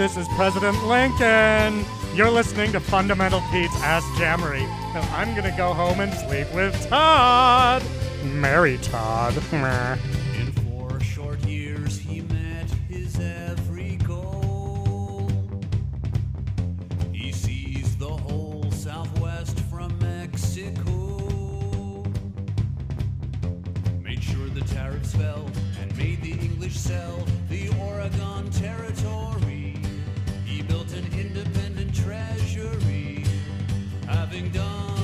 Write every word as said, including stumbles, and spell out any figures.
this is President Lincoln. You're listening to Fundamental Pete's Ask Jammery. Now I'm gonna go home and sleep with Todd. Marry Todd. Meh. In four short years, he met his every goal. He seized the whole Southwest from Mexico. Made sure the tariffs fell and made the English sell the Oregon Territory. He built an independent treasury, having done